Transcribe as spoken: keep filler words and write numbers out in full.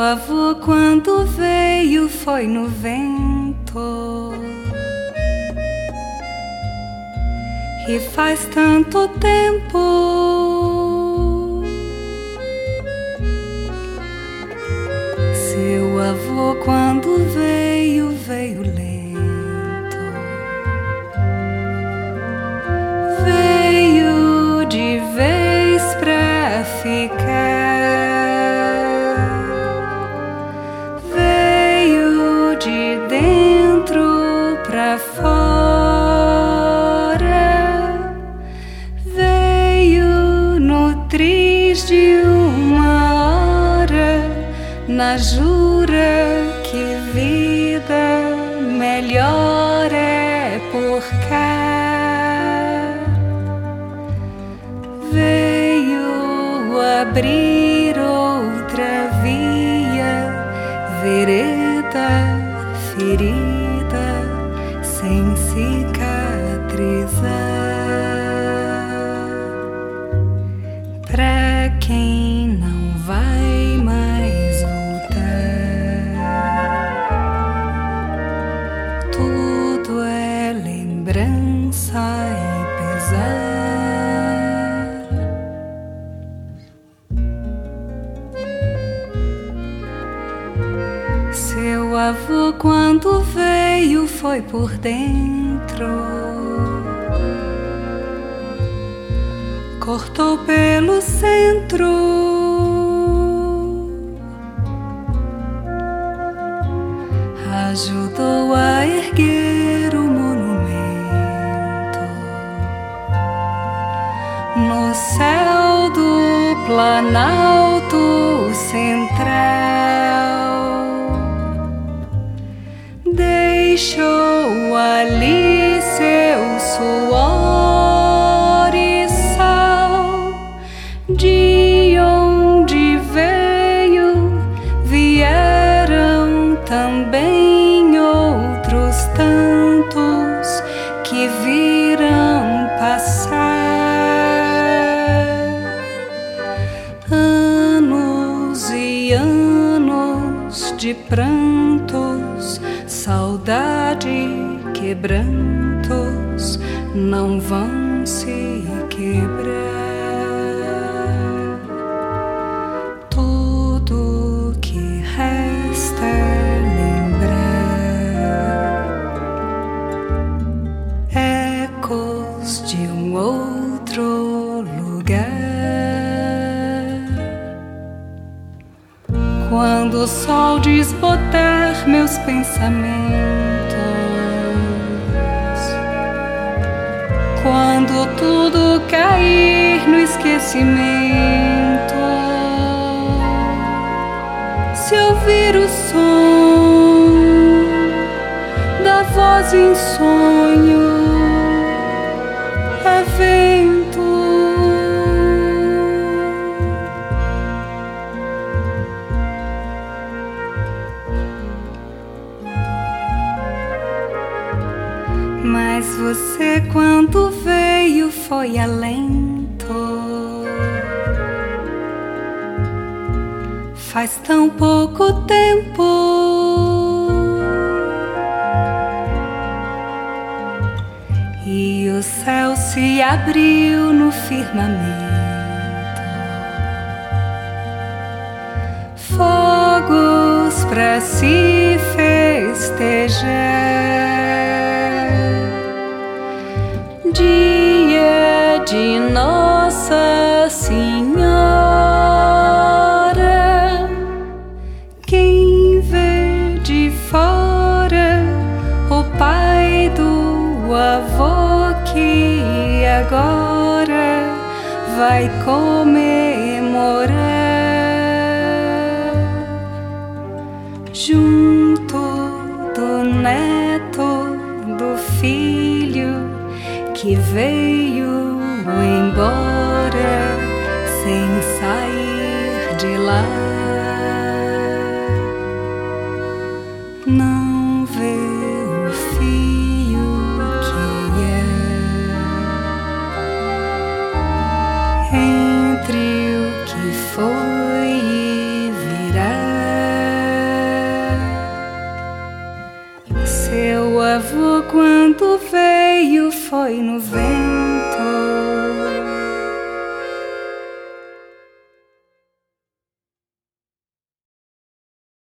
avô, quando veio, foi no vento. E faz tanto tempo. Seu avô, quando veio, veio lento. Veio de vez pra ficar. Veio de dentro pra fora. Veio no triz de uma hora, na jura que vida melhor é por cá. Veio abrir outra via, vereda ferida, sem cicatrizar. Pra quem não vai mais voltar, tudo é lembrança e pesar. Seu avô, quando veio, foi por dentro. Cortou pelo centro. Ajudou a erguer o monumento no céu do Planalto Central. Deixou ali seu suor e sal. De onde veio, vieram também outros tantos que viram passar. Anos e anos de prantos, saudade, quebrantos não vão se quebrar. Tudo que resta é lembrar ecos de um outro lugar. Quando o sol desbotar meus pensamentos, quando tudo cair no esquecimento, se ouvir o som da voz em sonho, é vento. Mas você, quando veio, foi alento. Faz tão pouco tempo. E o céu se abriu no firmamento. Fogos pra se festejar. Dia de Nossa Senhora. Quem vê de fora o pai do avô que agora vai comemorar junto do neto, do filho que veio embora sem sair de lá. Não vê o fio que é entre o que foi e virá. Seu avô, quando veio, foi no vento.